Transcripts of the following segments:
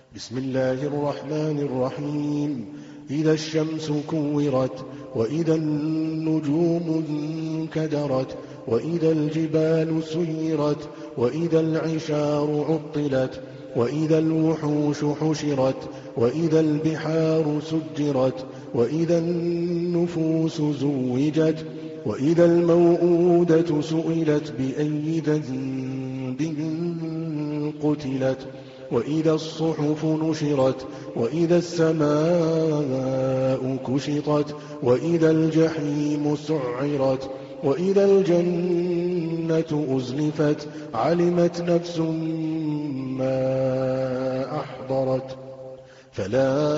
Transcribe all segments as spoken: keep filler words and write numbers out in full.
بسم الله الرحمن الرحيم إذا الشمس كورت وإذا النجوم انكدرت وإذا الجبال سيرت وإذا العشار عطلت وإذا الوحوش حشرت وإذا البحار سجرت وإذا النفوس زوجت وإذا الموءودة سئلت بأي ذنب قتلت وإذا الصحف نشرت وإذا السماء كشطت وإذا الجحيم سعرت وإذا الجنة أزلفت علمت نفس ما أحضرت فلا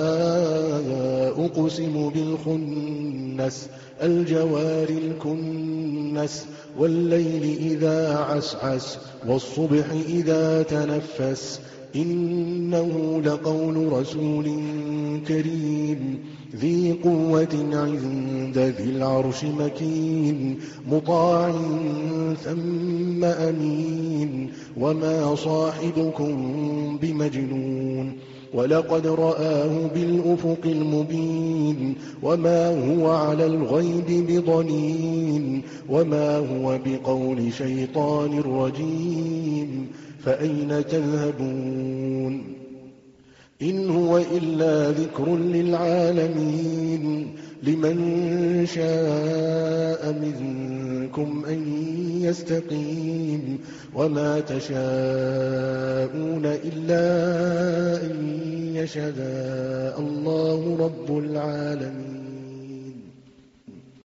أقسم بالخنس الجوار الكنس والليل إذا عسعس والصبح إذا تنفس إنه لقول رسول كريم ذي قوة عند ذي العرش مكين مطاع ثم أمين وما صاحبكم بمجنون ولقد رآه بالأفق المبين وما هو على الغيب بضنين وما هو بقول شيطان رجيم فأين تذهبون إن هو إلا ذكر للعالمين لمن شاء منكم أن يستقيم وما تشاءون إلا أن يشاء الله رب العالمين.